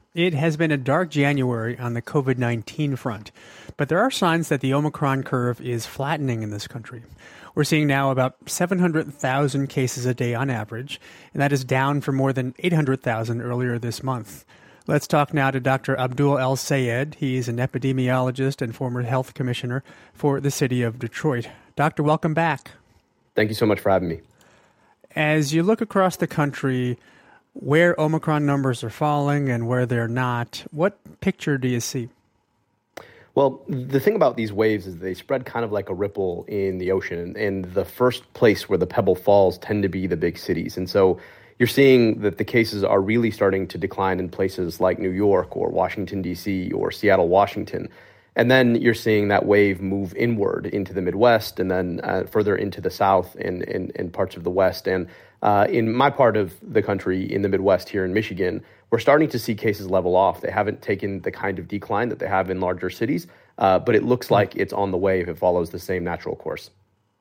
It has been a dark January on the COVID-19 front, but there are signs that the Omicron curve is flattening in this country. We're seeing now about 700,000 cases a day on average, and that is down from more than 800,000 earlier this month. Let's talk now to Dr. Abdul El-Sayed. He's an epidemiologist and former health commissioner for the city of Detroit. Doctor, welcome back. Thank you so much for having me. As you look across the country, where Omicron numbers are falling and where they're not, what picture do you see? Well, the thing about these waves is they spread kind of like a ripple in the ocean, and the first place where the pebble falls tend to be the big cities. And so you're seeing that the cases are really starting to decline in places like New York or Washington, D.C. or Seattle, Washington. And then you're seeing that wave move inward into the Midwest and then further into the South and parts of the West. And in my part of the country, in the Midwest here in Michigan, we're starting to see cases level off. They haven't taken the kind of decline that they have in larger cities, but it looks like it's on the way if it follows the same natural course.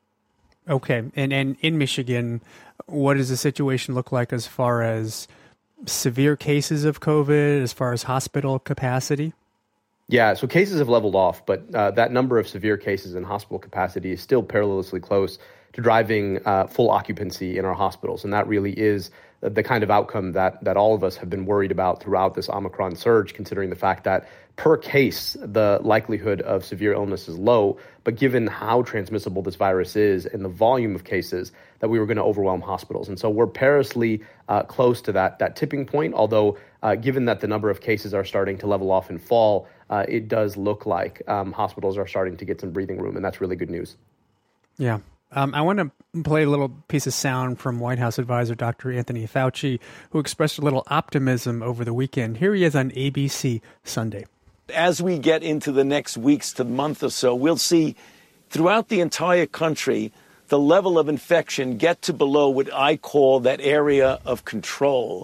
Okay. And in Michigan, what does the situation look like as far as severe cases of COVID, as far as hospital capacity? Yeah, so cases have leveled off, but that number of severe cases in hospital capacity is still perilously close to driving full occupancy in our hospitals. And that really is the kind of outcome that all of us have been worried about throughout this Omicron surge, considering the fact that per case, the likelihood of severe illness is low. But given how transmissible this virus is and the volume of cases, that we were going to overwhelm hospitals. And so we're perilously close to that tipping point, although given that the number of cases are starting to level off and fall, it does look like hospitals are starting to get some breathing room, and that's really good news. Yeah. I want to play a little piece of sound from White House advisor Dr. Anthony Fauci, who expressed a little optimism over the weekend. Here he is on ABC Sunday. As we get into the next weeks to month or so, we'll see throughout the entire country the level of infection get to below what I call that area of control.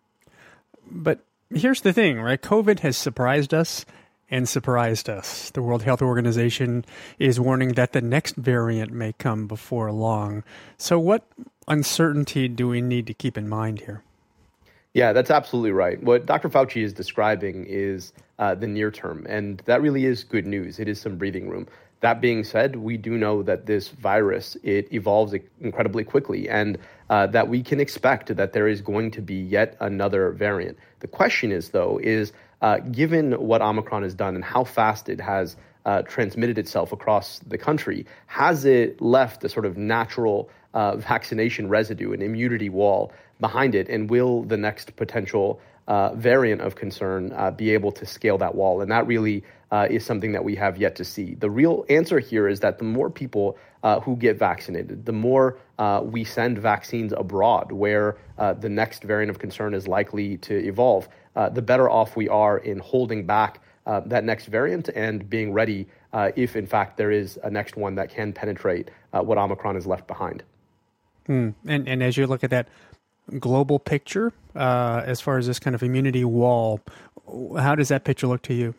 But here's the thing, right? COVID has surprised us. The World Health Organization is warning that the next variant may come before long. So what uncertainty do we need to keep in mind here? Yeah, that's absolutely right. What Dr. Fauci is describing is the near term, and that really is good news. It is some breathing room. That being said, we do know that this virus, it evolves incredibly quickly, and that we can expect that there is going to be yet another variant. The question is, though, given what Omicron has done and how fast it has transmitted itself across the country, has it left a sort of natural vaccination residue, an immunity wall behind it? And will the next potential variant of concern be able to scale that wall? And that really is something that we have yet to see. The real answer here is that the more people who get vaccinated, the more we send vaccines abroad where the next variant of concern is likely to evolve, the better off we are in holding back that next variant and being ready if, in fact, there is a next one that can penetrate what Omicron has left behind. And as you look at that global picture, as far as this kind of immunity wall, how does that picture look to you?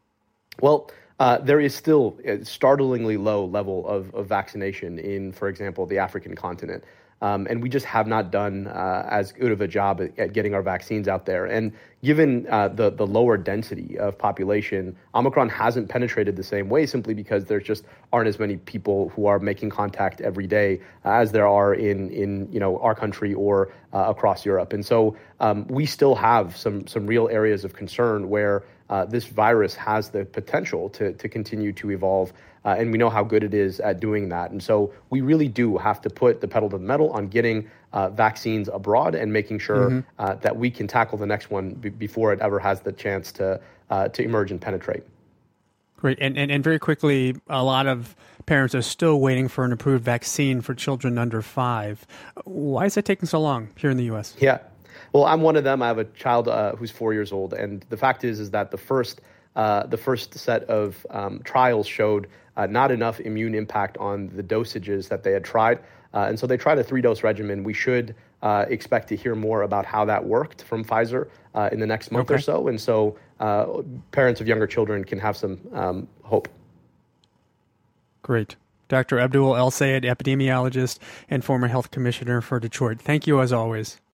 Well, there is still a startlingly low level of vaccination in, for example, the African continent. And we just have not done as good of a job at getting our vaccines out there. And given the lower density of population, Omicron hasn't penetrated the same way simply because there just aren't as many people who are making contact every day as there are in our country or across Europe. And so we still have some real areas of concern where this virus has the potential to continue to evolve. And we know how good it is at doing that. And so we really do have to put the pedal to the metal on getting vaccines abroad and making sure that we can tackle the next one before it ever has the chance to emerge and penetrate. Great. And very quickly, a lot of parents are still waiting for an approved vaccine for children under 5. Why is it taking so long here in the U.S.? Yeah. Well, I'm one of them. I have a child who's 4 years old. And the fact is that the first set of trials showed not enough immune impact on the dosages that they had tried. And so they tried a 3-dose regimen. We should expect to hear more about how that worked from Pfizer in the next month or so. And so parents of younger children can have some hope. Great. Dr. Abdul El-Sayed, epidemiologist and former health commissioner for Detroit. Thank you as always.